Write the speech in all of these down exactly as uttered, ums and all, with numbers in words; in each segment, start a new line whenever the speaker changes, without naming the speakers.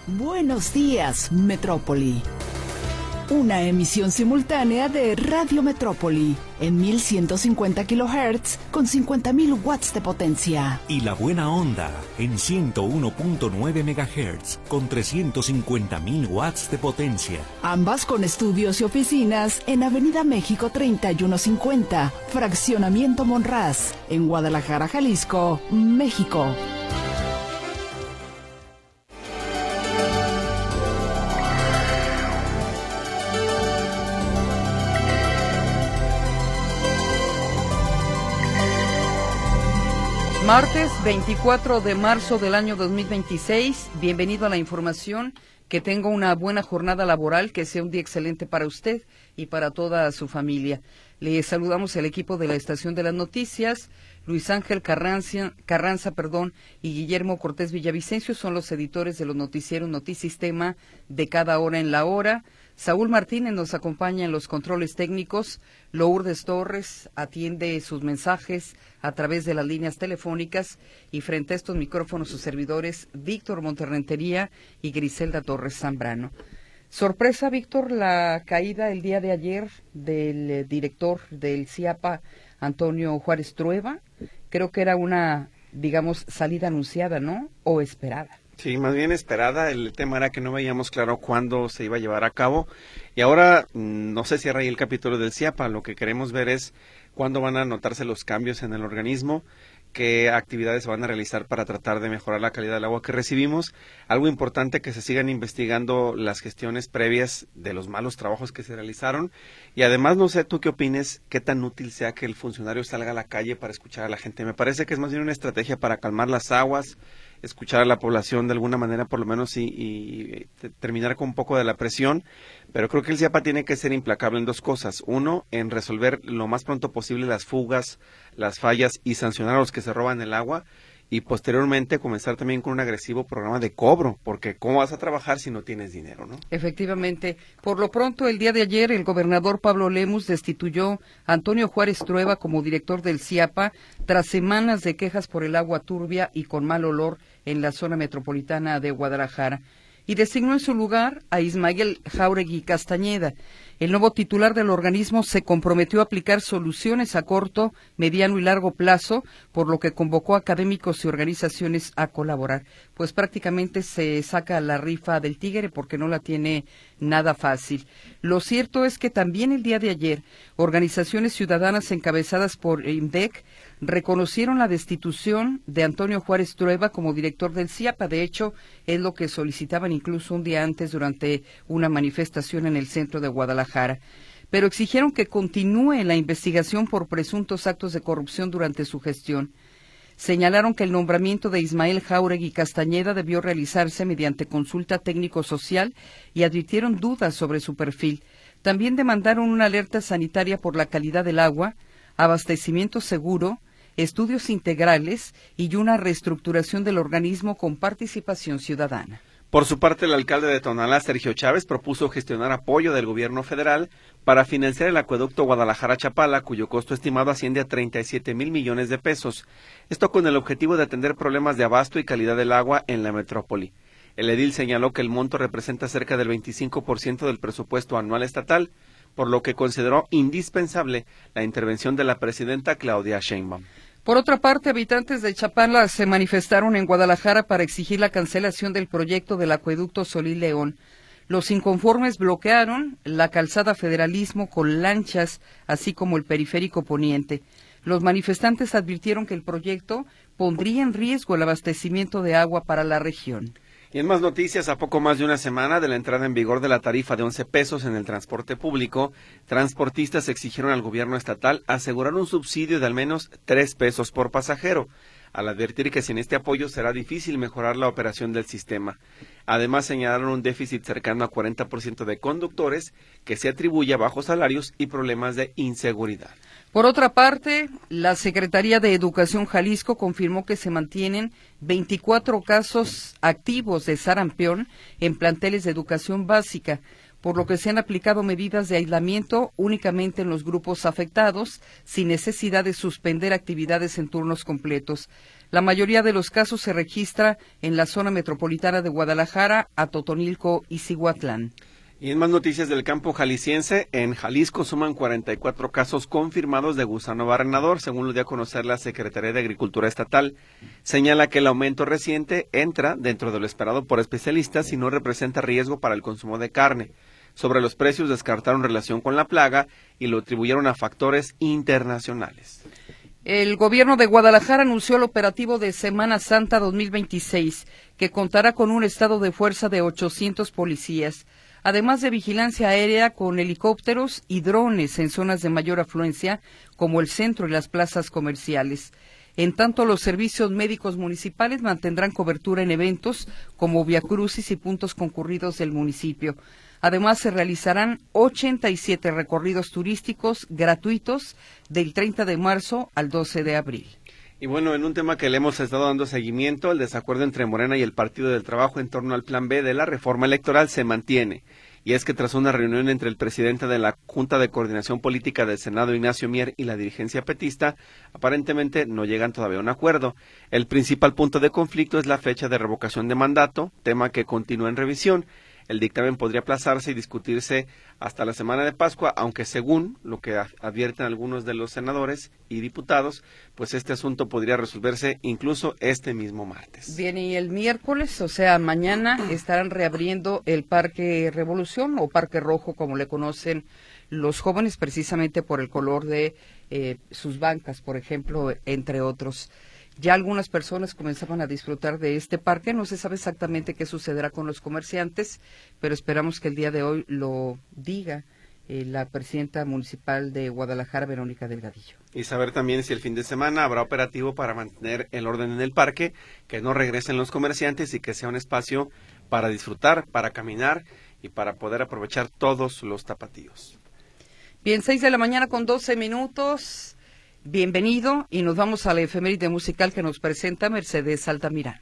Buenos días, Metrópoli. Una emisión simultánea de Radio Metrópoli en mil ciento cincuenta kilohertz con cincuenta mil watts de potencia.
Y La Buena Onda en ciento uno punto nueve megahertz con trescientos cincuenta mil watts de potencia.
Ambas con estudios y oficinas en Avenida México treinta y uno cincuenta, Fraccionamiento Monraz, en Guadalajara, Jalisco, México.
Martes veinticuatro de marzo del año dos mil veintiséis, bienvenido a la información, que tenga una buena jornada laboral, que sea un día excelente para usted y para toda su familia. Le saludamos el equipo de la Estación de las Noticias, Luis Ángel Carranza, Carranza perdón, y Guillermo Cortés Villavicencio son los editores de los noticieros Notisistema de Cada Hora en la Hora. Saúl Martínez nos acompaña en los controles técnicos, Lourdes Torres atiende sus mensajes a través de las líneas telefónicas y frente a estos micrófonos sus servidores Víctor Monterrentería y Griselda Torres Zambrano. Sorpresa, Víctor, la caída el día de ayer del eh, director del C I A P A, Antonio Juárez Trueba. Creo que era una, digamos, salida anunciada, ¿no? O esperada.
Sí, más bien esperada. El tema era que no veíamos claro cuándo se iba a llevar a cabo. Y ahora no se cierra ahí el capítulo del C I A P A. Lo que queremos ver es cuándo van a notarse los cambios en el organismo, qué actividades se van a realizar para tratar de mejorar la calidad del agua que recibimos. Algo importante, que se sigan investigando las gestiones previas de los malos trabajos que se realizaron. Y además, no sé tú qué opines, qué tan útil sea que el funcionario salga a la calle para escuchar a la gente. Me parece que es más bien una estrategia para calmar las aguas, escuchar a la población de alguna manera por lo menos y, y terminar con un poco de la presión, pero creo que el C I A P A tiene que ser implacable en dos cosas. Uno, en resolver lo más pronto posible las fugas, las fallas y sancionar a los que se roban el agua, y posteriormente comenzar también con un agresivo programa de cobro, porque ¿cómo vas a trabajar si no tienes dinero, no?
Efectivamente. Por lo pronto, el día de ayer, el gobernador Pablo Lemus destituyó a Antonio Juárez Trueba como director del C I A P A tras semanas de quejas por el agua turbia y con mal olor en la zona metropolitana de Guadalajara, y designó en su lugar a Ismael Jáuregui Castañeda. El nuevo titular del organismo se comprometió a aplicar soluciones a corto, mediano y largo plazo, por lo que convocó a académicos y organizaciones a colaborar. Pues prácticamente se saca la rifa del tigre porque no la tiene nada fácil. Lo cierto es que también el día de ayer, organizaciones ciudadanas encabezadas por IMDEC reconocieron la destitución de Antonio Juárez Trueba como director del C I A P A. De hecho, es lo que solicitaban incluso un día antes durante una manifestación en el centro de Guadalajara. Pero exigieron que continúe la investigación por presuntos actos de corrupción durante su gestión. Señalaron que el nombramiento de Ismael Jáuregui Castañeda debió realizarse mediante consulta técnico-social y advirtieron dudas sobre su perfil. También demandaron una alerta sanitaria por la calidad del agua, abastecimiento seguro, estudios integrales y una reestructuración del organismo con participación ciudadana.
Por su parte, el alcalde de Tonalá, Sergio Chávez, propuso gestionar apoyo del gobierno federal para financiar el acueducto Guadalajara-Chapala, cuyo costo estimado asciende a treinta y siete mil millones de pesos. Esto con el objetivo de atender problemas de abasto y calidad del agua en la metrópoli. El edil señaló que el monto representa cerca del veinticinco por ciento del presupuesto anual estatal, por lo que consideró indispensable la intervención de la presidenta Claudia Sheinbaum.
Por otra parte, habitantes de Chapala se manifestaron en Guadalajara para exigir la cancelación del proyecto del acueducto Solís León. Los inconformes bloquearon la calzada Federalismo con lanchas, así como el periférico poniente. Los manifestantes advirtieron que el proyecto pondría en riesgo el abastecimiento de agua para la región.
Y en más noticias, a poco más de una semana de la entrada en vigor de la tarifa de once pesos en el transporte público, transportistas exigieron al gobierno estatal asegurar un subsidio de al menos tres pesos por pasajero, al advertir que sin este apoyo será difícil mejorar la operación del sistema. Además, señalaron un déficit cercano a cuarenta por ciento de conductores que se atribuye a bajos salarios y problemas de inseguridad.
Por otra parte, la Secretaría de Educación Jalisco confirmó que se mantienen veinticuatro casos activos de sarampión en planteles de educación básica, por lo que se han aplicado medidas de aislamiento únicamente en los grupos afectados, sin necesidad de suspender actividades en turnos completos. La mayoría de los casos se registra en la zona metropolitana de Guadalajara, Atotonilco y Cihuatlán.
Y en más noticias del campo jalisciense, en Jalisco suman cuarenta y cuatro casos confirmados de gusano barrenador, según lo dio a conocer la Secretaría de Agricultura Estatal. Señala que el aumento reciente entra dentro de lo esperado por especialistas y no representa riesgo para el consumo de carne. Sobre los precios descartaron relación con la plaga y lo atribuyeron a factores internacionales.
El gobierno de Guadalajara anunció el operativo de Semana Santa dos mil veintiséis, que contará con un estado de fuerza de ochocientos policías, además de vigilancia aérea con helicópteros y drones en zonas de mayor afluencia, como el centro y las plazas comerciales. En tanto, los servicios médicos municipales mantendrán cobertura en eventos como viacrucis y puntos concurridos del municipio. Además, se realizarán ochenta y siete recorridos turísticos gratuitos del treinta de marzo al doce de abril.
Y bueno, en un tema que le hemos estado dando seguimiento, el desacuerdo entre Morena y el Partido del Trabajo en torno al Plan B de la reforma electoral se mantiene. Y es que tras una reunión entre el presidente de la Junta de Coordinación Política del Senado, Ignacio Mier, y la dirigencia petista, aparentemente no llegan todavía a un acuerdo. El principal punto de conflicto es la fecha de revocación de mandato, tema que continúa en revisión. El dictamen podría aplazarse y discutirse hasta la semana de Pascua, aunque según lo que advierten algunos de los senadores y diputados, pues este asunto podría resolverse incluso este mismo martes.
Bien, y el miércoles, o sea, mañana, estarán reabriendo el Parque Revolución o Parque Rojo, como le conocen los jóvenes, precisamente por el color de eh, sus bancas, por ejemplo, entre otros. Ya algunas personas comenzaban a disfrutar de este parque. No se sabe exactamente qué sucederá con los comerciantes, pero esperamos que el día de hoy lo diga eh, la presidenta municipal de Guadalajara, Verónica Delgadillo.
Y saber también si el fin de semana habrá operativo para mantener el orden en el parque, que no regresen los comerciantes y que sea un espacio para disfrutar, para caminar y para poder aprovechar todos los tapatíos.
Bien, seis de la mañana con doce minutos. Bienvenido y nos vamos a la efeméride musical que nos presenta Mercedes Altamirano.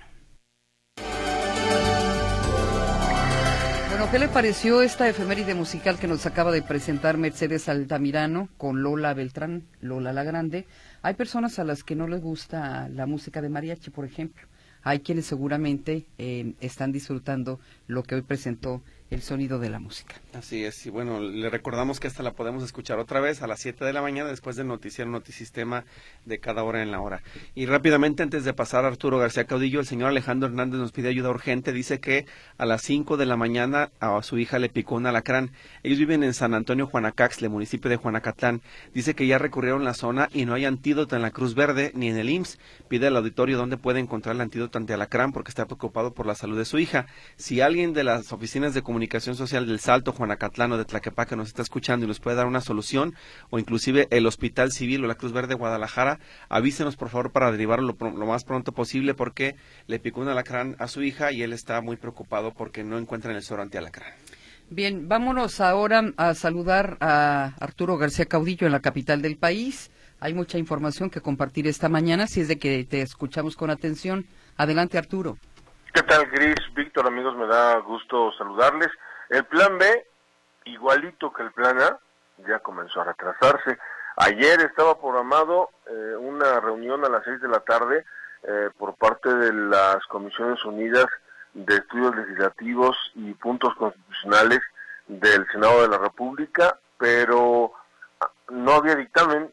Bueno, ¿qué le pareció esta efeméride musical que nos acaba de presentar Mercedes Altamirano con Lola Beltrán, Lola la Grande? Hay personas a las que no les gusta la música de mariachi, por ejemplo. Hay quienes seguramente eh, están disfrutando lo que hoy presentó el sonido de la música.
Así es, y bueno, le recordamos que esta la podemos escuchar otra vez a las siete de la mañana después del noticiero Notisistema de cada hora en la hora. Y rápidamente, antes de pasar a Arturo García Caudillo, el señor Alejandro Hernández nos pide ayuda urgente. Dice que a las cinco de la mañana a su hija le picó un alacrán. Ellos viven en San Antonio, Juanacaxtle, municipio de Juanacatlán. Dice que ya recorrieron la zona y no hay antídoto en la Cruz Verde ni en el I M S S. Pide al auditorio dónde puede encontrar el antídoto ante alacrán porque está preocupado por la salud de su hija. Si alguien de las oficinas de comunicación Comunicación Social del Salto, Juanacatlán o de Tlaquepaque nos está escuchando y nos puede dar una solución, o inclusive el Hospital Civil o la Cruz Verde de Guadalajara, avísenos por favor para derivarlo lo, lo más pronto posible porque le picó un alacrán a su hija y él está muy preocupado porque no encuentra en el suero antialacrán.
Bien, vámonos ahora a saludar a Arturo García Caudillo en la capital del país. Hay mucha información que compartir esta mañana, si es de que te escuchamos con atención. Adelante, Arturo.
¿Qué tal, Gris? Víctor, amigos, me da gusto saludarles. El plan B, igualito que el plan A, ya comenzó a retrasarse. Ayer estaba programado eh, una reunión a las seis de la tarde eh, por parte de las Comisiones Unidas de Estudios Legislativos y Puntos Constitucionales del Senado de la República, pero no había dictamen.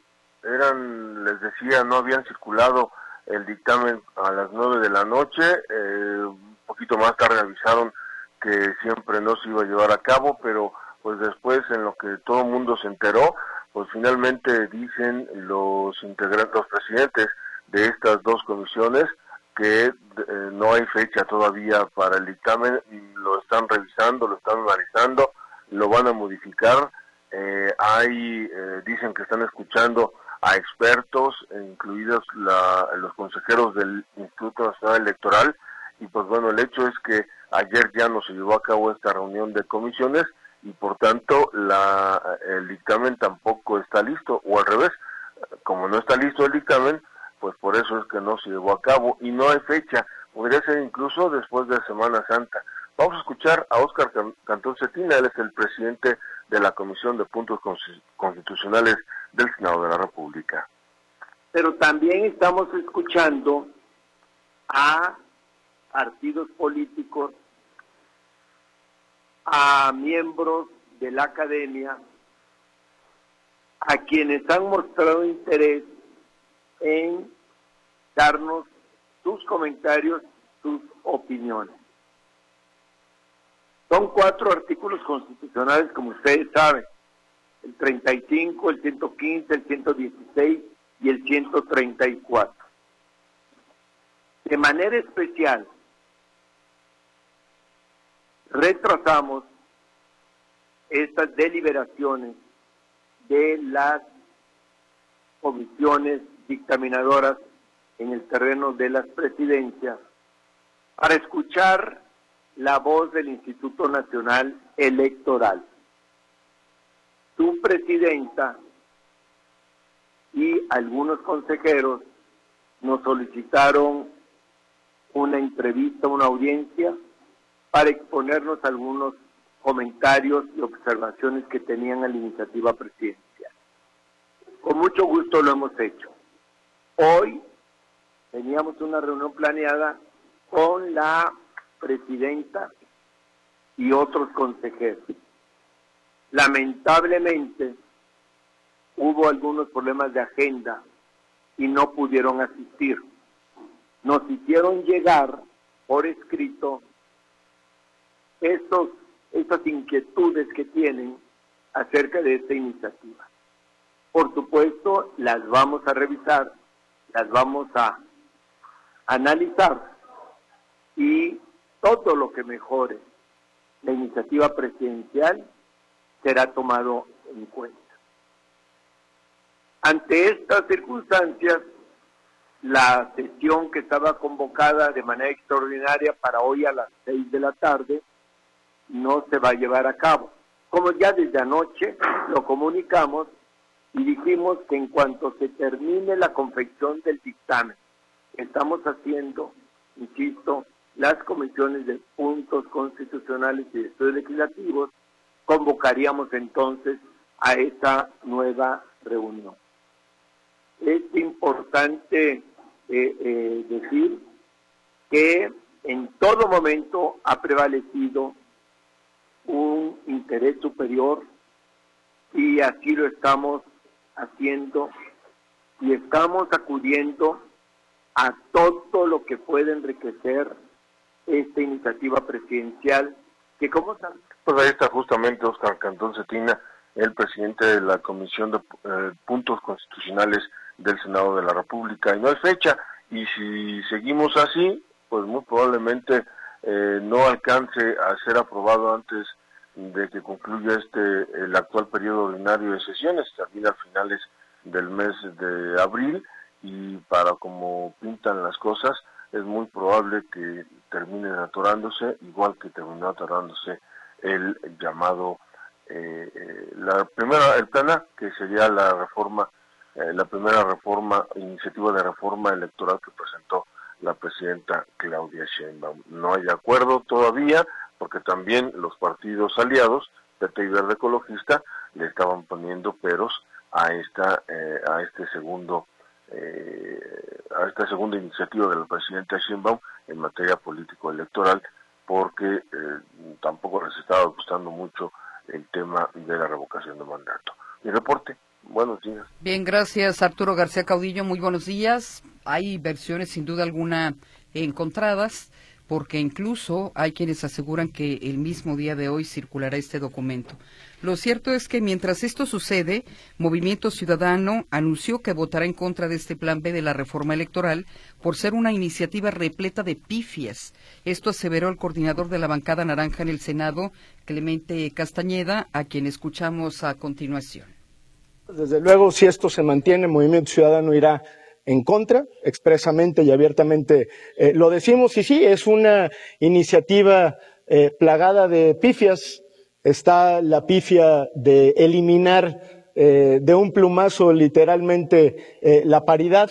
Eran, les decía, no habían circulado el dictamen a las nueve de la noche, eh, un poquito más tarde avisaron que siempre no se iba a llevar a cabo, pero pues después en lo que todo el mundo se enteró, pues finalmente dicen los integrantes, los presidentes de estas dos comisiones que eh, no hay fecha todavía para el dictamen, lo están revisando, lo están analizando, lo van a modificar, eh, hay, eh, dicen que están escuchando a expertos, incluidos la, los consejeros del Instituto Nacional Electoral, y pues bueno, el hecho es que ayer ya no se llevó a cabo esta reunión de comisiones y por tanto la, el dictamen tampoco está listo, o al revés, como no está listo el dictamen, pues por eso es que no se llevó a cabo y no hay fecha, podría ser incluso después de Semana Santa, Vamos a escuchar a Óscar Cantón Cetina, él es el presidente de la Comisión de Puntos Constitucionales del Senado de la República.
Pero también estamos escuchando a partidos políticos, a miembros de la academia, a quienes han mostrado interés en darnos sus comentarios, sus opiniones. Son cuatro artículos constitucionales, como ustedes saben, el treinta y cinco, el ciento quince, el ciento dieciséis y el ciento treinta y cuatro. De manera especial, retrasamos estas deliberaciones de las comisiones dictaminadoras en el terreno de las presidencias para escuchar la voz del Instituto Nacional Electoral. Su presidenta y algunos consejeros nos solicitaron una entrevista, una audiencia, para exponernos algunos comentarios y observaciones que tenían a la iniciativa presidencial. Con mucho gusto lo hemos hecho. Hoy teníamos una reunión planeada con la presidenta y otros consejeros. Lamentablemente hubo algunos problemas de agenda y no pudieron asistir. Nos hicieron llegar por escrito estos, estas inquietudes que tienen acerca de esta iniciativa. Por supuesto, las vamos a revisar, las vamos a analizar y todo lo que mejore la iniciativa presidencial será tomado en cuenta. Ante estas circunstancias, la sesión que estaba convocada de manera extraordinaria para hoy a las seis de la tarde no se va a llevar a cabo. Como ya desde anoche lo comunicamos y dijimos que en cuanto se termine la confección del dictamen, estamos haciendo, insisto, las comisiones de puntos constitucionales y de estudios legislativos, convocaríamos entonces a esta nueva reunión. Es importante eh, eh, decir que en todo momento ha prevalecido un interés superior y así lo estamos haciendo y estamos acudiendo a todo lo que puede enriquecer esta iniciativa presidencial que como saben.
Pues ahí está justamente Óscar Cantón Cetina, el presidente de la Comisión de eh, Puntos Constitucionales del Senado de la República, y no hay fecha, y si seguimos así, pues muy probablemente eh, no alcance a ser aprobado antes de que concluya este el actual periodo ordinario de sesiones, termina a finales del mes de abril, y para como pintan las cosas, es muy probable que terminen atorándose, igual que terminó atorándose el llamado, eh, eh, la primera, el plan A, que sería la reforma, eh, la primera reforma, iniciativa de reforma electoral que presentó la presidenta Claudia Sheinbaum. No hay acuerdo todavía, porque también los partidos aliados, P T y Verde Ecologista, le estaban poniendo peros a esta, eh, a este segundo Eh, a esta segunda iniciativa de la presidenta Sheinbaum en materia político-electoral, porque eh, tampoco les estaba gustando mucho el tema de la revocación de mandato. Mi reporte, buenos días.
Bien, gracias Arturo García Caudillo, muy buenos días. Hay versiones sin duda alguna encontradas, porque incluso hay quienes aseguran que el mismo día de hoy circulará este documento. Lo cierto es que mientras esto sucede, Movimiento Ciudadano anunció que votará en contra de este plan B de la reforma electoral por ser una iniciativa repleta de pifias. Esto aseveró el coordinador de la bancada naranja en el Senado, Clemente Castañeda, a quien escuchamos a continuación.
Desde luego, si esto se mantiene, Movimiento Ciudadano irá en contra, expresamente y abiertamente eh, lo decimos, y sí, es una iniciativa eh, plagada de pifias. Está la pifia de eliminar eh, de un plumazo literalmente eh, la paridad,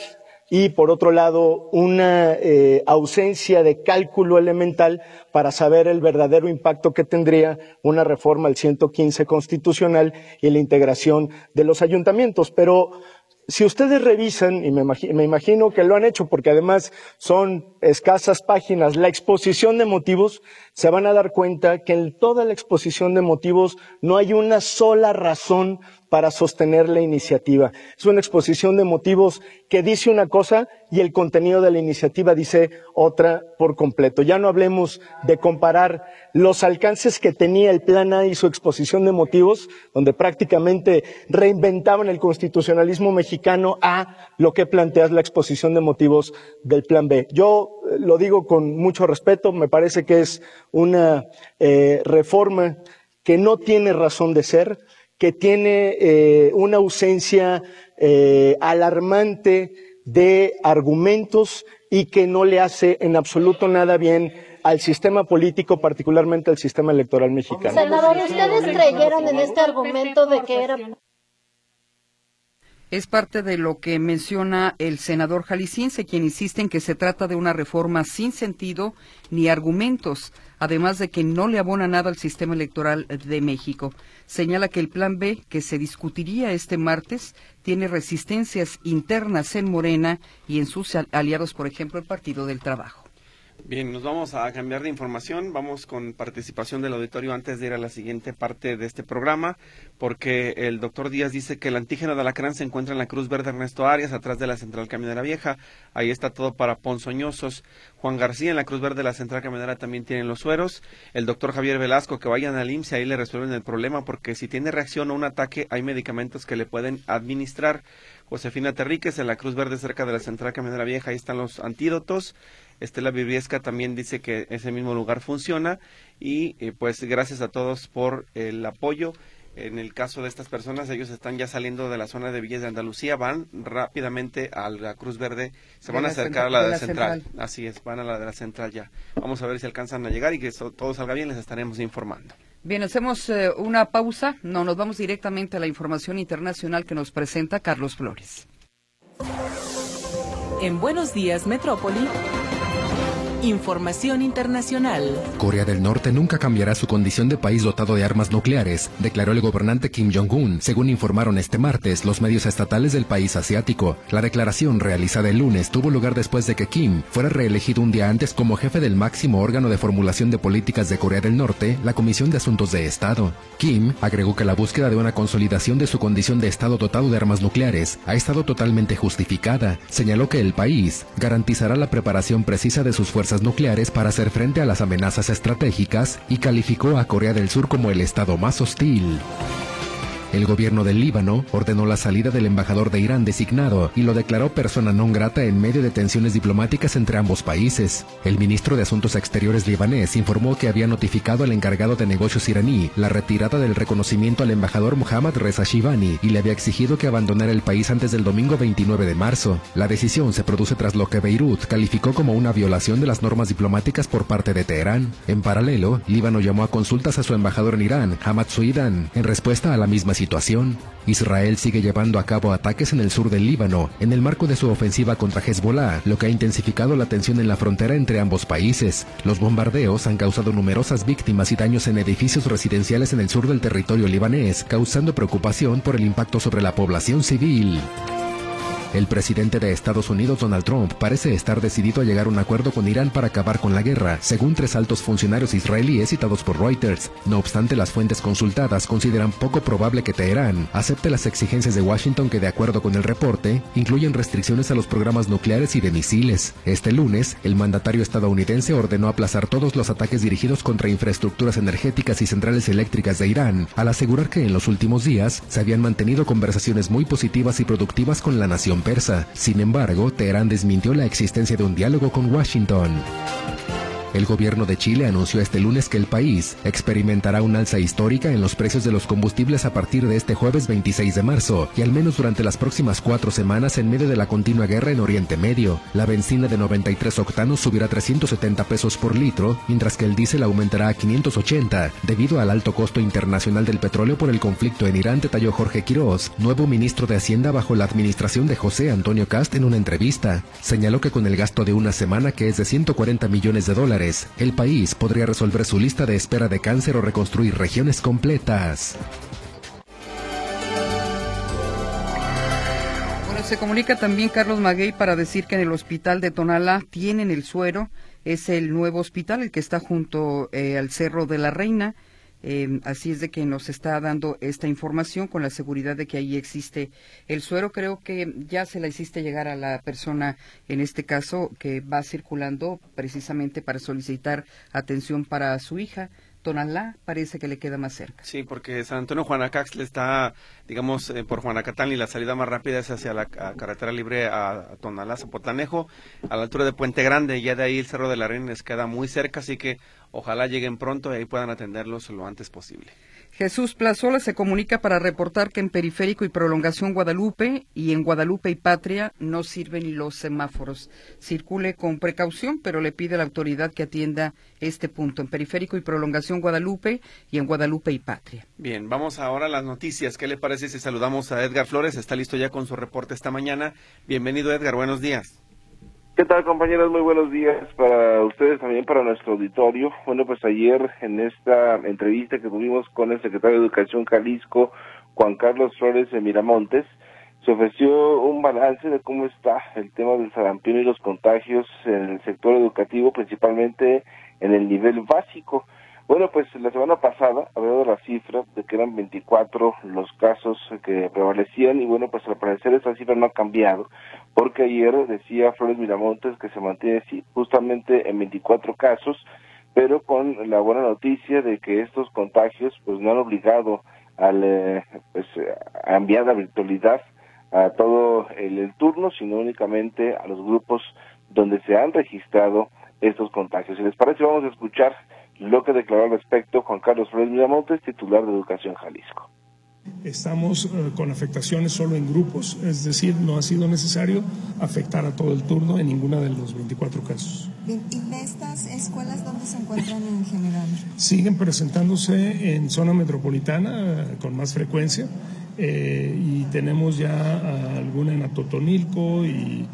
y por otro lado una eh, ausencia de cálculo elemental para saber el verdadero impacto que tendría una reforma al ciento quince constitucional y la integración de los ayuntamientos. Pero si ustedes revisan, y me imagino, me imagino que lo han hecho porque además son escasas páginas, la exposición de motivos, se van a dar cuenta que en toda la exposición de motivos no hay una sola razón para sostener la iniciativa. Es una exposición de motivos que dice una cosa y el contenido de la iniciativa dice otra por completo. Ya no hablemos de comparar los alcances que tenía el Plan A y su exposición de motivos, donde prácticamente reinventaban el constitucionalismo mexicano, a lo que plantea la exposición de motivos del Plan B. Yo lo digo con mucho respeto, me parece que es una eh, reforma que no tiene razón de ser, que tiene eh, una ausencia eh, alarmante de argumentos y que no le hace en absoluto nada bien al sistema político, particularmente al sistema electoral mexicano.
Senador, ¿ustedes creyeron en este argumento de que era...?
Es parte de lo que menciona el senador jalisciense, quien insiste en que se trata de una reforma sin sentido ni argumentos, además de que no le abona nada al sistema electoral de México. Señala que el Plan B, que se discutiría este martes, tiene resistencias internas en Morena y en sus aliados, por ejemplo, el Partido del Trabajo.
Bien, nos vamos a cambiar de información, vamos con participación del auditorio antes de ir a la siguiente parte de este programa, porque el doctor Díaz dice que el antígeno de alacrán se encuentra en la Cruz Verde Ernesto Arias, atrás de la Central Camionera Vieja, ahí está todo para ponzoñosos. Juan García, en la Cruz Verde de la Central Camionera también tienen los sueros. El doctor Javier Velasco, que vayan al I M S S, ahí le resuelven el problema, porque si tiene reacción o un ataque, hay medicamentos que le pueden administrar. Josefina Terríquez, en la Cruz Verde cerca de la Central Camionera Vieja, ahí están los antídotos. Estela Vibriesca también dice que ese mismo lugar funciona y eh, pues gracias a todos por el apoyo. En el caso de estas personas, ellos están ya saliendo de la zona de Villas de Andalucía, van rápidamente a la Cruz Verde, se van a acercar a la de la central. central. Así es, van a la de la central ya. Vamos a ver si alcanzan a llegar y que eso, todo salga bien, les estaremos informando.
Bien, hacemos eh, una pausa, no, nos vamos directamente a la información internacional que nos presenta Carlos Flores.
En Buenos Días, Metrópoli. Información internacional.
Corea del Norte nunca cambiará su condición de país dotado de armas nucleares, declaró el gobernante Kim Jong-un, según informaron este martes los medios estatales del país asiático. La declaración realizada el lunes tuvo lugar después de que Kim fuera reelegido un día antes como jefe del máximo órgano de formulación de políticas de Corea del Norte, la Comisión de Asuntos de Estado. Kim agregó que la búsqueda de una consolidación de su condición de Estado dotado de armas nucleares ha estado totalmente justificada. Señaló que el país garantizará la preparación precisa de sus fuerzas nucleares para hacer frente a las amenazas estratégicas y calificó a Corea del Sur como el estado más hostil. El gobierno del Líbano ordenó la salida del embajador de Irán designado y lo declaró persona non grata en medio de tensiones diplomáticas entre ambos países. El ministro de Asuntos Exteriores libanés informó que había notificado al encargado de negocios iraní la retirada del reconocimiento al embajador Mohammad Reza Shivani y le había exigido que abandonara el país antes del domingo veintinueve de marzo. La decisión se produce tras lo que Beirut calificó como una violación de las normas diplomáticas por parte de Teherán. En paralelo, Líbano llamó a consultas a su embajador en Irán, Hamad Suidan, en respuesta a la misma situación. Situación. Israel sigue llevando a cabo ataques en el sur del Líbano, en el marco de su ofensiva contra Hezbollah, lo que ha intensificado la tensión en la frontera entre ambos países. Los bombardeos han causado numerosas víctimas y daños en edificios residenciales en el sur del territorio libanés, causando preocupación por el impacto sobre la población civil. El presidente de Estados Unidos, Donald Trump, parece estar decidido a llegar a un acuerdo con Irán para acabar con la guerra, según tres altos funcionarios israelíes citados por Reuters. No obstante, las fuentes consultadas consideran poco probable que Teherán acepte las exigencias de Washington que, de acuerdo con el reporte, incluyen restricciones a los programas nucleares y de misiles. Este lunes, el mandatario estadounidense ordenó aplazar todos los ataques dirigidos contra infraestructuras energéticas y centrales eléctricas de Irán, al asegurar que en los últimos días se habían mantenido conversaciones muy positivas y productivas con la nación persa. Sin embargo, Teherán desmintió la existencia de un diálogo con Washington. El gobierno de Chile anunció este lunes que el país experimentará un alza histórica en los precios de los combustibles a partir de este jueves veintiséis de marzo, y al menos durante las próximas cuatro semanas en medio de la continua guerra en Oriente Medio. La benzina de noventa y tres octanos subirá trescientos setenta pesos por litro, mientras que el diésel aumentará a quinientos ochenta, debido al alto costo internacional del petróleo por el conflicto en Irán, detalló Jorge Quirós, nuevo ministro de Hacienda bajo la administración de José Antonio Kast, en una entrevista. Señaló que con el gasto de una semana, que es de ciento cuarenta millones de dólares, el país podría resolver su lista de espera de cáncer o reconstruir regiones completas.
Bueno, se comunica también Carlos Maguey para decir que en el hospital de Tonalá tienen el suero. Es el nuevo hospital, el que está junto eh, al Cerro de la Reina. Eh, así es de que nos está dando esta información con la seguridad de que ahí existe el suero. Creo que ya se la hiciste llegar a la persona, en este caso, que va circulando precisamente para solicitar atención para su hija. Tonalá parece que le queda más cerca.
Sí, porque San Antonio Juanacax le está, digamos, eh, por Juanacatán, y la salida más rápida es hacia la a carretera libre a, a Tonalá, Zapotlanejo, a la altura de Puente Grande. Ya de ahí el Cerro de la Reina les queda muy cerca, así que ojalá lleguen pronto y ahí puedan atenderlos lo antes posible.
Jesús Plazola se comunica para reportar que en Periférico y Prolongación Guadalupe y en Guadalupe y Patria no sirven los semáforos. Circule con precaución, pero le pide a la autoridad que atienda este punto en Periférico y Prolongación Guadalupe y en Guadalupe y Patria.
Bien, vamos ahora a las noticias. ¿Qué le parece si saludamos a Edgar Flores? Está listo ya con su reporte esta mañana. Bienvenido, Edgar, buenos días.
¿Qué tal, compañeros? Muy buenos días para ustedes, también para nuestro auditorio. Bueno, pues ayer en esta entrevista que tuvimos con el secretario de Educación Jalisco, Juan Carlos Flores de Miramontes, se ofreció un balance de cómo está el tema del sarampión y los contagios en el sector educativo, principalmente en el nivel básico. Bueno, pues la semana pasada había dado la cifra de que eran veinticuatro los casos que prevalecían, y bueno, pues al parecer esa cifra no ha cambiado, porque ayer decía Flores Miramontes que se mantiene justamente en veinticuatro casos, pero con la buena noticia de que estos contagios pues no han obligado al, eh, pues, a enviar la virtualidad a todo el, el turno, sino únicamente a los grupos donde se han registrado estos contagios. Si les parece, vamos a escuchar lo que declaró al respecto Juan Carlos Flores Miramontes, titular de Educación Jalisco.
Estamos eh, con afectaciones solo en grupos, es decir, no ha sido necesario afectar a todo el turno en ninguna de los veinticuatro casos.
¿Y de estas escuelas dónde se encuentran en general?
Siguen presentándose en zona metropolitana eh, con más frecuencia, eh, y tenemos ya uh, alguna en Atotonilco y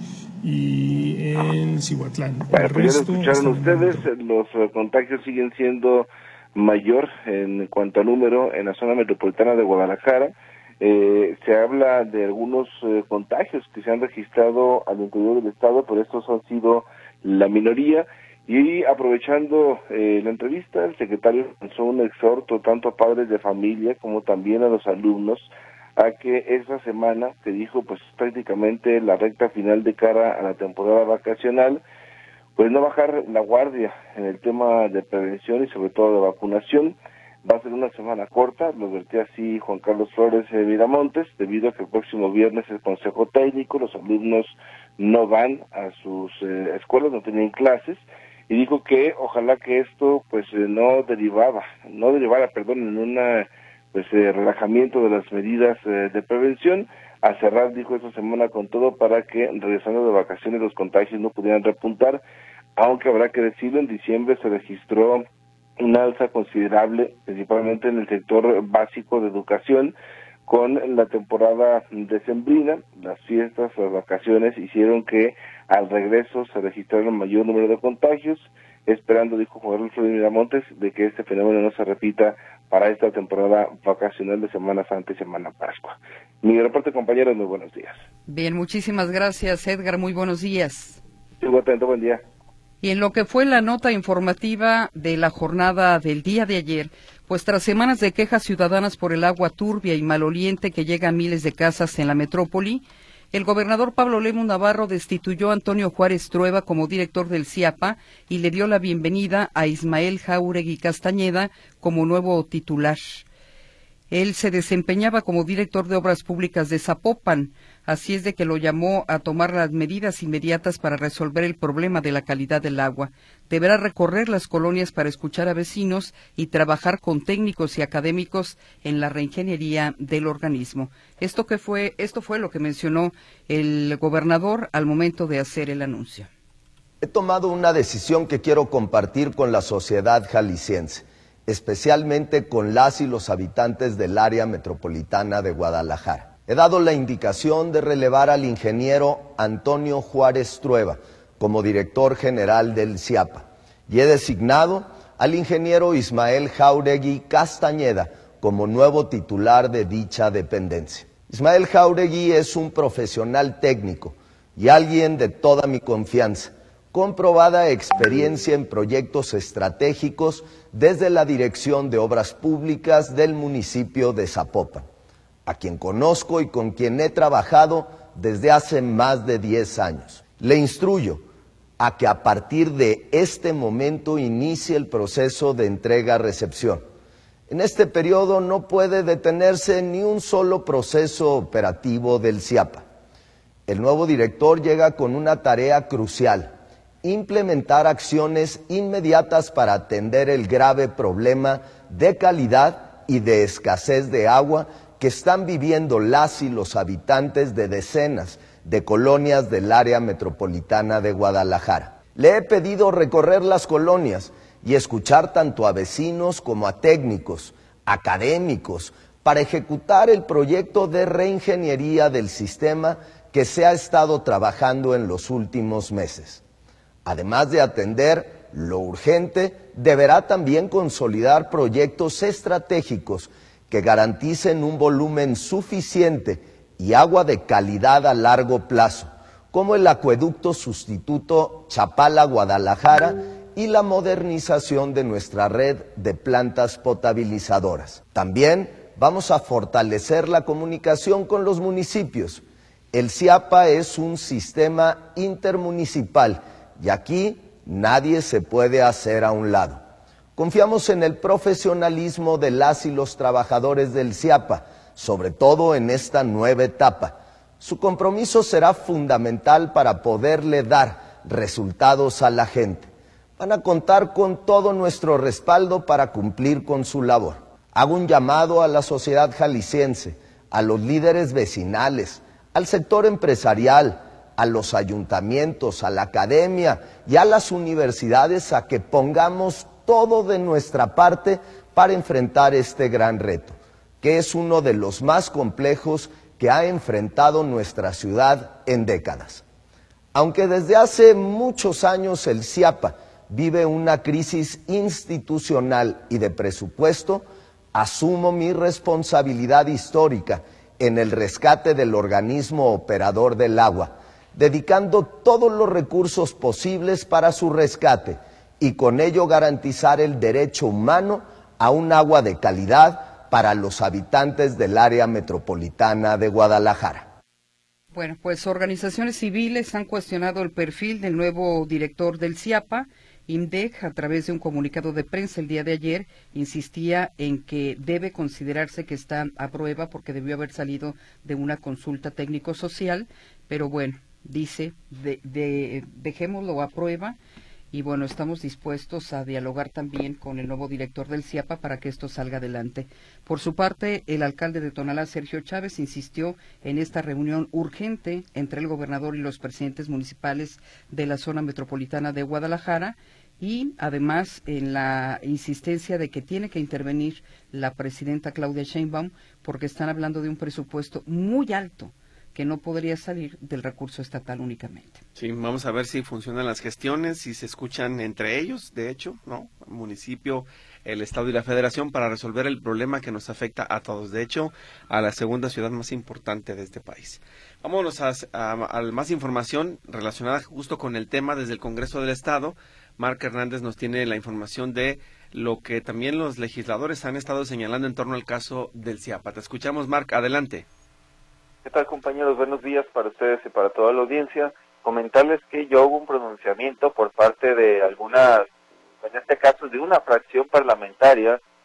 y en Cihuatlán.
Bueno, pues ya lo escucharon ustedes, los uh, contagios siguen siendo mayor en cuanto a número en la zona metropolitana de Guadalajara. Eh, se habla de algunos eh, contagios que se han registrado al interior del estado, pero estos han sido la minoría. Y aprovechando eh, la entrevista, el secretario lanzó un exhorto tanto a padres de familia como también a los alumnos a que esta semana, que dijo pues prácticamente la recta final de cara a la temporada vacacional, pues no bajar la guardia en el tema de prevención y sobre todo de vacunación. Va a ser una semana corta, lo advertía así Juan Carlos Flores de Miramontes, debido a que el próximo viernes es consejo técnico, los alumnos no van a sus eh, escuelas, no tienen clases, y dijo que ojalá que esto pues eh, no derivaba, no derivara, perdón, en una pues eh, relajamiento de las medidas eh, de prevención. A cerrar, dijo, esta semana con todo para que regresando de vacaciones los contagios no pudieran repuntar, aunque habrá que decirlo, en diciembre se registró una alza considerable, principalmente en el sector básico de educación, con la temporada decembrina. Las fiestas, las vacaciones hicieron que al regreso se registrara un mayor número de contagios, esperando, dijo Juan Carlos Flores Miramontes, de que este fenómeno no se repita para esta temporada vacacional de Semana Santa y Semana Pascua. Mi reporte, compañeros, muy buenos días.
Bien, muchísimas gracias, Edgar, muy buenos días.
Sí, atento, buen día.
Y en lo que fue la nota informativa de la jornada del día de ayer, pues tras semanas de quejas ciudadanas por el agua turbia y maloliente que llega a miles de casas en la metrópoli, el gobernador Pablo Lemus Navarro destituyó a Antonio Juárez Trueba como director del CIAPA y le dio la bienvenida a Ismael Jáuregui Castañeda como nuevo titular. Él se desempeñaba como director de Obras Públicas de Zapopan, así es de que lo llamó a tomar las medidas inmediatas para resolver el problema de la calidad del agua. Deberá recorrer las colonias para escuchar a vecinos y trabajar con técnicos y académicos en la reingeniería del organismo. Esto que fue, esto fue lo que mencionó el gobernador al momento de hacer el anuncio.
He tomado una decisión que quiero compartir con la sociedad jalisciense, especialmente con las y los habitantes del área metropolitana de Guadalajara. He dado la indicación de relevar al ingeniero Antonio Juárez Trueba como director general del CIAPA y he designado al ingeniero Ismael Jáuregui Castañeda como nuevo titular de dicha dependencia. Ismael Jáuregui es un profesional técnico y alguien de toda mi confianza, comprobada experiencia en proyectos estratégicos desde la Dirección de Obras Públicas del municipio de Zapopan, a quien conozco y con quien he trabajado desde hace más de diez años. Le instruyo a que a partir de este momento inicie el proceso de entrega-recepción. En este periodo no puede detenerse ni un solo proceso operativo del CIAPA. El nuevo director llega con una tarea crucial: implementar acciones inmediatas para atender el grave problema de calidad y de escasez de agua que están viviendo las y los habitantes de decenas de colonias del área metropolitana de Guadalajara. Le he pedido recorrer las colonias y escuchar tanto a vecinos como a técnicos, académicos, para ejecutar el proyecto de reingeniería del sistema que se ha estado trabajando en los últimos meses. Además de atender lo urgente, deberá también consolidar proyectos estratégicos que garanticen un volumen suficiente y agua de calidad a largo plazo, como el acueducto sustituto Chapala-Guadalajara y la modernización de nuestra red de plantas potabilizadoras. También vamos a fortalecer la comunicación con los municipios. El CIAPA es un sistema intermunicipal y aquí nadie se puede hacer a un lado. Confiamos en el profesionalismo de las y los trabajadores del CIAPA, sobre todo en esta nueva etapa. Su compromiso será fundamental para poderle dar resultados a la gente. Van a contar con todo nuestro respaldo para cumplir con su labor. Hago un llamado a la sociedad jalisciense, a los líderes vecinales, al sector empresarial, a los ayuntamientos, a la academia y a las universidades a que pongamos todo de nuestra parte para enfrentar este gran reto, que es uno de los más complejos que ha enfrentado nuestra ciudad en décadas. Aunque desde hace muchos años el CIAPA vive una crisis institucional y de presupuesto, asumo mi responsabilidad histórica en el rescate del organismo operador del agua, dedicando todos los recursos posibles para su rescate y con ello garantizar el derecho humano a un agua de calidad para los habitantes del área metropolitana de Guadalajara.
Bueno, pues organizaciones civiles han cuestionado el perfil del nuevo director del CIAPA. IMDEC, a través de un comunicado de prensa el día de ayer, insistía en que debe considerarse que está a prueba porque debió haber salido de una consulta técnico-social, pero bueno, dice, de, de, dejémoslo a prueba y bueno, estamos dispuestos a dialogar también con el nuevo director del CIAPA para que esto salga adelante. Por su parte, el alcalde de Tonalá, Sergio Chávez, insistió en esta reunión urgente entre el gobernador y los presidentes municipales de la zona metropolitana de Guadalajara y además en la insistencia de que tiene que intervenir la presidenta Claudia Sheinbaum porque están hablando de un presupuesto muy alto que no podría salir del recurso estatal únicamente.
Sí, vamos a ver si funcionan las gestiones, si se escuchan entre ellos, de hecho, ¿no? El municipio, el Estado y la Federación para resolver el problema que nos afecta a todos, de hecho, a la segunda ciudad más importante de este país. Vámonos a, a, a más información relacionada justo con el tema desde el Congreso del Estado. Marc Hernández nos tiene la información de lo que también los legisladores han estado señalando en torno al caso del CIAPA. Te escuchamos, Marc, adelante.
¿Qué tal, compañeros? Buenos días para ustedes y para toda la audiencia. Comentarles que ya hubo un pronunciamiento por parte de algunas, en este caso de una fracción parlamentaria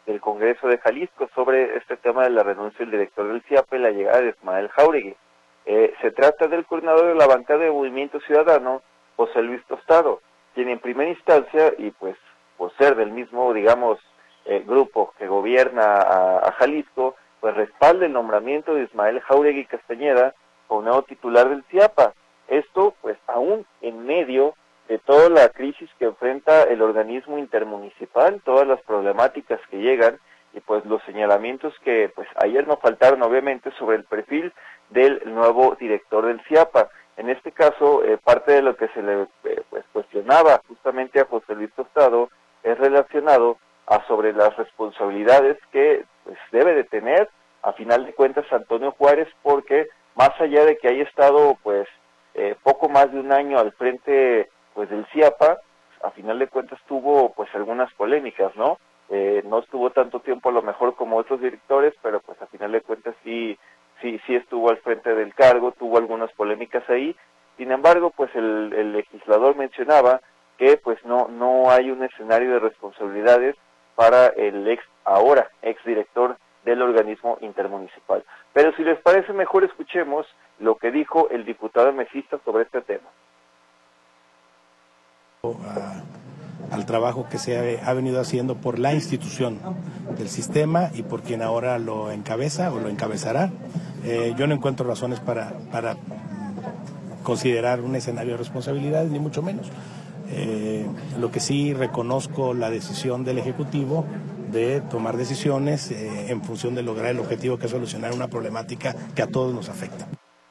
del Congreso de Jalisco sobre este tema de la renuncia del director del CIAPA y la llegada de Ismael Jáuregui. Eh, se trata del coordinador de la bancada de Movimiento Ciudadano, José Luis Tostado, quien en primera instancia, y pues por ser del mismo, digamos, eh, grupo que gobierna a, a Jalisco, pues respalda el nombramiento de Ismael Jáuregui Castañeda como nuevo titular del CIAPA. Esto, pues, aún en medio de toda la crisis que enfrenta el organismo intermunicipal, todas las problemáticas que llegan y pues los señalamientos que pues ayer no faltaron obviamente sobre el perfil del nuevo director del CIAPA. En este caso, eh, parte de lo que se le eh, pues cuestionaba justamente a José Luis Tostado es relacionado a sobre las responsabilidades que pues debe de tener a final de cuentas Antonio Juárez, porque más allá de que haya estado pues eh, poco más de un año al frente pues del CIAPA, a final de cuentas tuvo pues algunas polémicas, ¿no? Eh, no estuvo tanto tiempo a lo mejor como otros directores, pero pues a final de cuentas sí, sí, sí estuvo al frente del cargo, tuvo algunas polémicas ahí. Sin embargo, pues el, el legislador mencionaba que pues no, no hay un escenario de responsabilidades para el ex, ahora ex director del organismo intermunicipal. Pero si les parece mejor escuchemos lo que dijo el diputado mesista sobre este tema.
A, al trabajo que se ha, ha venido haciendo por la institución del sistema y por quien ahora lo encabeza o lo encabezará. Eh, yo no encuentro razones para, para considerar un escenario de responsabilidad, ni mucho menos. Eh, lo que sí reconozco la decisión del Ejecutivo de tomar decisiones eh, en función de lograr el objetivo que es solucionar una problemática que a todos nos afecta.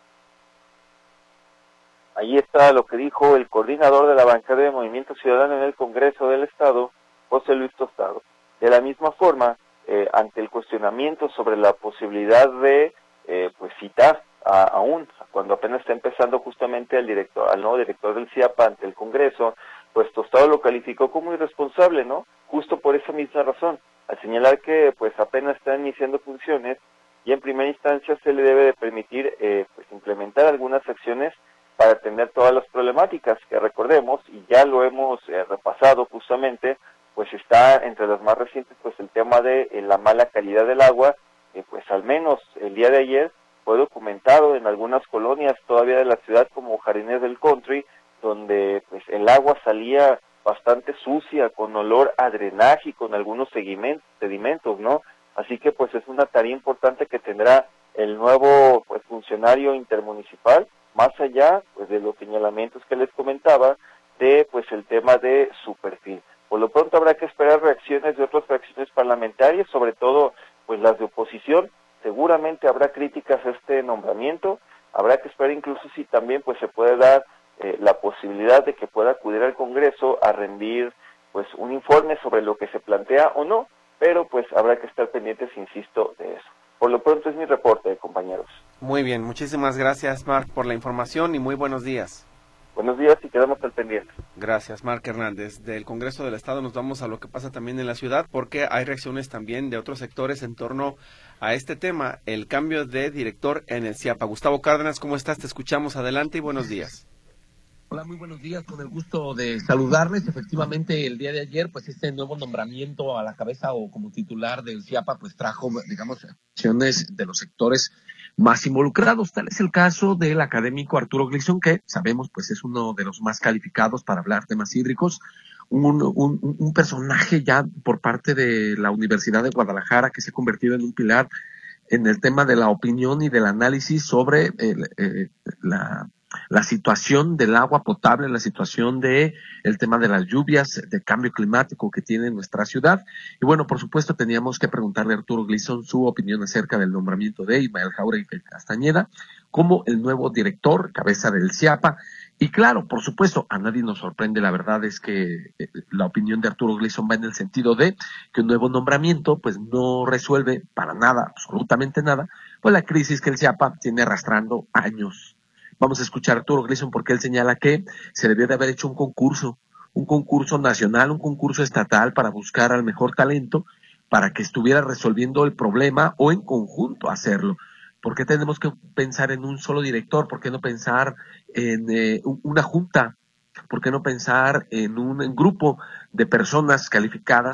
Ahí está lo que dijo el coordinador de la bancada de Movimiento Ciudadano en el Congreso del Estado, José Luis Tostado. De la misma forma, eh, ante el cuestionamiento sobre la posibilidad de eh, pues citar a, aún cuando apenas está empezando justamente al director, al nuevo director del CIAPA ante el Congreso, pues Tostado lo calificó como irresponsable, ¿no? Justo por esa misma razón, al señalar que pues apenas está iniciando funciones y en primera instancia se le debe de permitir eh, pues implementar algunas acciones para atender todas las problemáticas que recordemos, y ya lo hemos eh, repasado justamente, pues está entre las más recientes pues el tema de eh, la mala calidad del agua, eh, pues al menos el día de ayer fue documentado en algunas colonias todavía de la ciudad como Jardines del Country, donde pues el agua salía bastante sucia, con olor a drenaje y con algunos sedimentos, ¿no? Así que pues es una tarea importante que tendrá el nuevo pues funcionario intermunicipal, más allá pues de los señalamientos que les comentaba de pues el tema de su perfil. Por lo pronto habrá que esperar reacciones de otras fracciones parlamentarias, sobre todo pues las de oposición. Seguramente habrá críticas a este nombramiento, habrá que esperar incluso si también pues se puede dar eh, la posibilidad de que pueda acudir al Congreso a rendir pues un informe sobre lo que se plantea o no, pero pues habrá que estar pendientes, insisto, de eso. Por lo pronto es mi reporte, compañeros.
Muy bien, muchísimas gracias, Marc, por la información y muy buenos días.
Buenos días y quedamos al pendiente.
Gracias, Marc Hernández. Del Congreso del Estado nos vamos a lo que pasa también en la ciudad, porque hay reacciones también de otros sectores en torno a este tema, el cambio de director en el CIAPA. Gustavo Cárdenas, ¿cómo estás? Te escuchamos, adelante y buenos días.
Hola, muy buenos días, con el gusto de saludarles. Efectivamente, el día de ayer, pues este nuevo nombramiento a la cabeza o como titular del CIAPA, pues trajo, digamos, acciones de los sectores más involucrados. Tal es el caso del académico Arturo Gleason, que sabemos pues es uno de los más calificados para hablar temas hídricos, un, un, un personaje ya por parte de la Universidad de Guadalajara que se ha convertido en un pilar en el tema de la opinión y del análisis sobre el, eh, la la situación del agua potable, la situación de el tema de las lluvias, de cambio climático que tiene nuestra ciudad. Y bueno, por supuesto, teníamos que preguntarle a Arturo Gleason su opinión acerca del nombramiento de Ismael Jáuregui Castañeda como el nuevo director, cabeza del CIAPA. Y claro, por supuesto, a nadie nos sorprende, la verdad es que eh, la opinión de Arturo Gleason va en el sentido de que un nuevo nombramiento pues no resuelve para nada, absolutamente nada, pues la crisis que el CIAPA tiene arrastrando años. Vamos a escuchar a Arturo Gleason porque él señala que se debió de haber hecho un concurso, un concurso nacional, un concurso estatal para buscar al mejor talento para que estuviera resolviendo el problema o en conjunto hacerlo. ¿Por qué tenemos que pensar en un solo director? ¿Por qué no pensar en eh, una junta? ¿Por qué no pensar en un en grupo de personas calificadas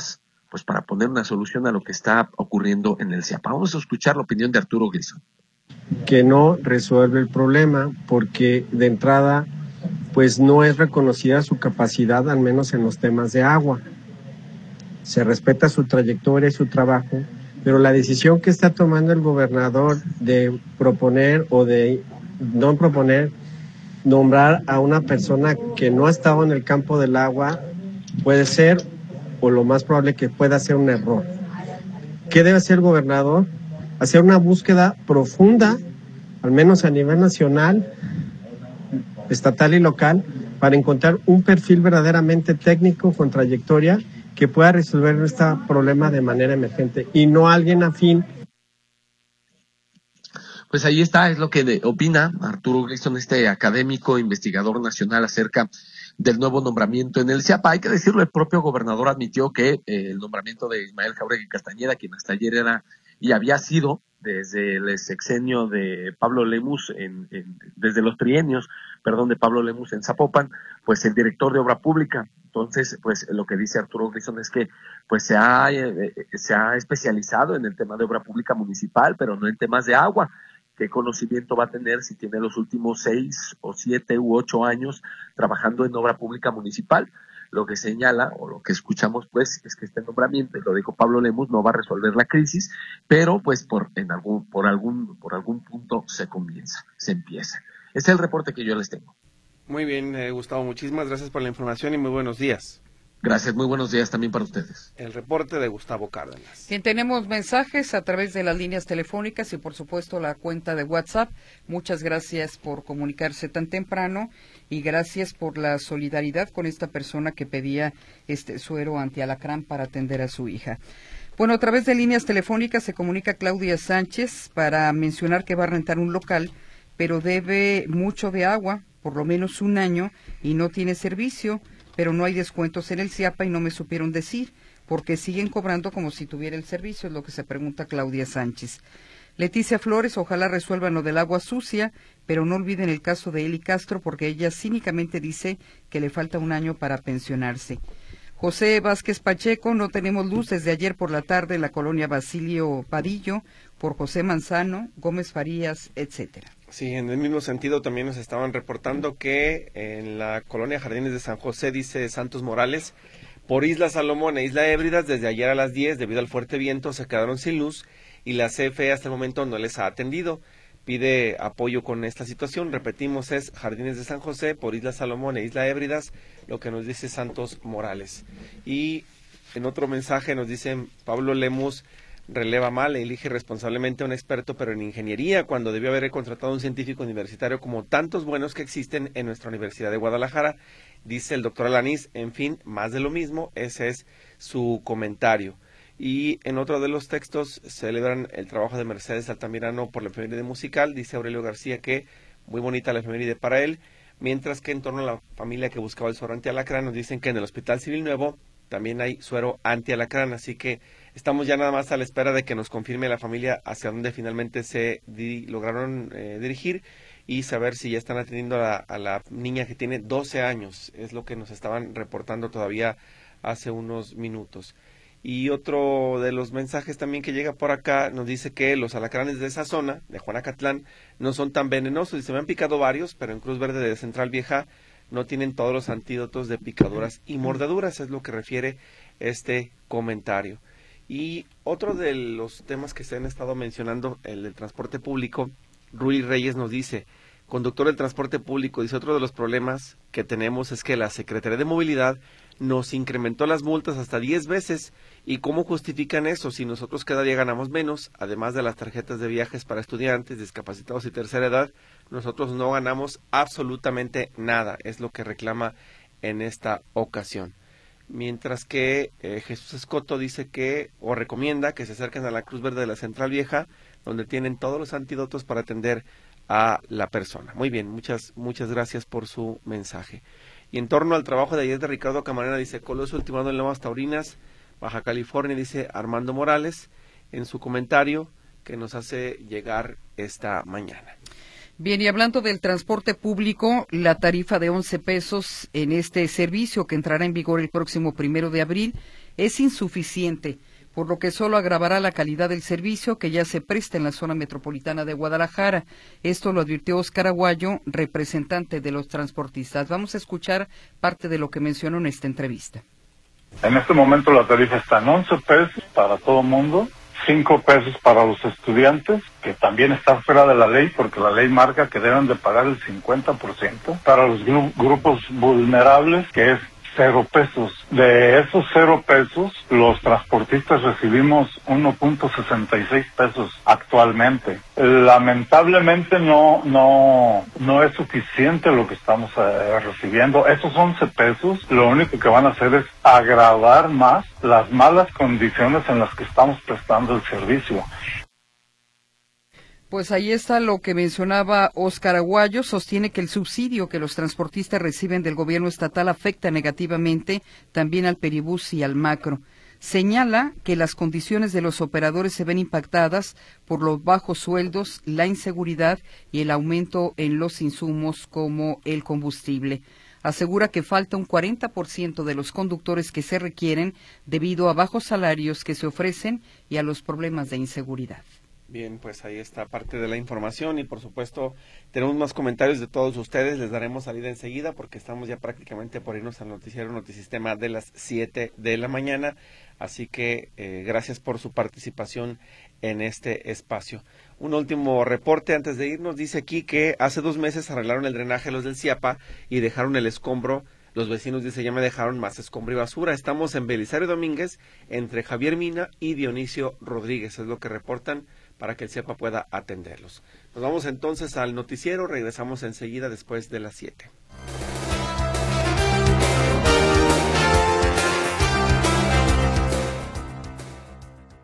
pues para poner una solución a lo que está ocurriendo en el CIAPA. Vamos a escuchar la opinión de Arturo Grison.
Que no resuelve el problema porque de entrada pues no es reconocida su capacidad, al menos en los temas de agua. Se respeta su trayectoria y su trabajo, pero la decisión que está tomando el gobernador de proponer o de no proponer, nombrar a una persona que no ha estado en el campo del agua, puede ser, o lo más probable que pueda ser un error. ¿Qué debe hacer el gobernador? Hacer una búsqueda profunda, al menos a nivel nacional, estatal y local, para encontrar un perfil verdaderamente técnico con trayectoria que pueda resolver este problema de manera emergente y no alguien afín.
Pues ahí está, es lo que de, opina Arturo Grison, este académico investigador nacional, acerca del nuevo nombramiento en el CIAPA. Hay que decirlo, el propio gobernador admitió que eh, el nombramiento de Ismael Jáuregui Castañeda, quien hasta ayer era y había sido desde el sexenio de Pablo Lemus, en, en, desde los trienios, perdón, de Pablo Lemus en Zapopan, pues el director de obra pública. Entonces, pues lo que dice Arturo Grison es que pues se ha, eh, se ha especializado en el tema de obra pública municipal, pero no en temas de agua. ¿Qué conocimiento va a tener si tiene los últimos seis o siete u ocho años trabajando en obra pública municipal? Lo que señala, o lo que escuchamos, pues, es que este nombramiento, y lo dijo Pablo Lemus, no va a resolver la crisis, pero, pues, por en algún por algún por algún punto se comienza, se empieza. Ese es el reporte que yo les tengo.
Muy bien, eh, Gustavo, muchísimas gracias por la información y muy buenos días.
Gracias, muy buenos días también para ustedes.
El reporte de Gustavo Cárdenas.
Bien, tenemos mensajes a través de las líneas telefónicas y por supuesto la cuenta de WhatsApp. Muchas gracias por comunicarse tan temprano y gracias por la solidaridad con esta persona que pedía este suero antialacrán para atender a su hija. Bueno, a través de líneas telefónicas se comunica Claudia Sánchez para mencionar que va a rentar un local, pero debe mucho de agua, por lo menos un año, y no tiene servicio, pero no hay descuentos en el CIAPA y no me supieron decir, porque siguen cobrando como si tuviera el servicio, es lo que se pregunta Claudia Sánchez. Leticia Flores, ojalá resuelvan lo del agua sucia, pero no olviden el caso de Eli Castro, porque ella cínicamente dice que le falta un año para pensionarse. José Vázquez Pacheco, no tenemos luz desde ayer por la tarde en la colonia Basilio Padillo, por José Manzano, Gómez Farías, etcétera.
Sí, en el mismo sentido también nos estaban reportando que en la colonia Jardines de San José, dice Santos Morales, por Isla Salomón e Isla Hébridas, desde ayer a las diez, debido al fuerte viento, se quedaron sin luz y la C F E hasta el momento no les ha atendido. Pide apoyo con esta situación. Repetimos, es Jardines de San José, por Isla Salomón e Isla Hébridas, lo que nos dice Santos Morales. Y en otro mensaje nos dicen Pablo Lemus, releva mal, elige responsablemente a un experto, pero en ingeniería, cuando debió haber contratado a un científico universitario como tantos buenos que existen en nuestra Universidad de Guadalajara, dice el doctor Alanís. En fin, más de lo mismo, ese es su comentario. Y en otro de los textos celebran el trabajo de Mercedes Altamirano por la efeméride musical, dice Aurelio García que muy bonita la efeméride para él, mientras que en torno a la familia que buscaba el suero antialacrán nos dicen que en el Hospital Civil Nuevo también hay suero antialacrán, así que estamos ya nada más a la espera de que nos confirme la familia hacia dónde finalmente se di lograron eh, dirigir y saber si ya están atendiendo a la, a la niña que tiene doce años, es lo que nos estaban reportando todavía hace unos minutos. Y otro de los mensajes también que llega por acá nos dice que los alacranes de esa zona, de Juanacatlán, no son tan venenosos y se me han picado varios, pero en Cruz Verde de Central Vieja no tienen todos los antídotos de picaduras y mordeduras, es lo que refiere este comentario. Y otro de los temas que se han estado mencionando, el del transporte público, Rui Reyes nos dice, conductor del transporte público, dice, otro de los problemas que tenemos es que la Secretaría de Movilidad nos incrementó las multas hasta diez veces. ¿Y cómo justifican eso si nosotros cada día ganamos menos? Además de las tarjetas de viajes para estudiantes, discapacitados y tercera edad, nosotros no ganamos absolutamente nada, es lo que reclama en esta ocasión. Mientras que eh, Jesús Escoto dice que, o recomienda que se acerquen a la Cruz Verde de la Central Vieja, donde tienen todos los antídotos para atender a la persona. Muy bien, muchas, muchas gracias por su mensaje. Y en torno al trabajo de ayer de Ricardo Camarena, dice, Coloso ultimado en Lomas Taurinas, Baja California, dice Armando Morales, en su comentario que nos hace llegar esta mañana.
Bien, y hablando del transporte público, la tarifa de once pesos en este servicio que entrará en vigor el próximo primero de abril es insuficiente, por lo que solo agravará la calidad del servicio que ya se presta en la zona metropolitana de Guadalajara. Esto lo advirtió Óscar Aguayo, representante de los transportistas. Vamos a escuchar parte de lo que mencionó en esta entrevista.
En este momento la tarifa está en once pesos para todo mundo, cinco pesos para los estudiantes, que también está fuera de la ley porque la ley marca que deben de pagar el cincuenta por ciento, para los gru- grupos vulnerables, que es cero pesos. De esos cero pesos, los transportistas recibimos uno punto sesenta y seis pesos actualmente. Lamentablemente no no no es suficiente lo que estamos eh, recibiendo. Esos once pesos lo único que van a hacer es agravar más las malas condiciones en las que estamos prestando el servicio.
Pues ahí está lo que mencionaba Óscar Aguayo. Sostiene que el subsidio que los transportistas reciben del gobierno estatal afecta negativamente también al Peribús y al Macro. Señala que las condiciones de los operadores se ven impactadas por los bajos sueldos, la inseguridad y el aumento en los insumos como el combustible. Asegura que falta un cuarenta por ciento de los conductores que se requieren debido a bajos salarios que se ofrecen y a los problemas de inseguridad.
Bien, pues ahí está parte de la información y por supuesto tenemos más comentarios de todos ustedes, les daremos salida enseguida porque estamos ya prácticamente por irnos al noticiero Notisistema de las siete de la mañana, así que eh, gracias por su participación en este espacio. Un último reporte antes de irnos, dice aquí que hace dos meses arreglaron el drenaje los del CIAPA y dejaron el escombro. Los vecinos, dice, ya me dejaron más escombro y basura. Estamos en Belisario Domínguez, entre Javier Mina y Dionisio Rodríguez, es lo que reportan para que el CIAPA pueda atenderlos. Nos vamos entonces al noticiero, regresamos enseguida después de las siete.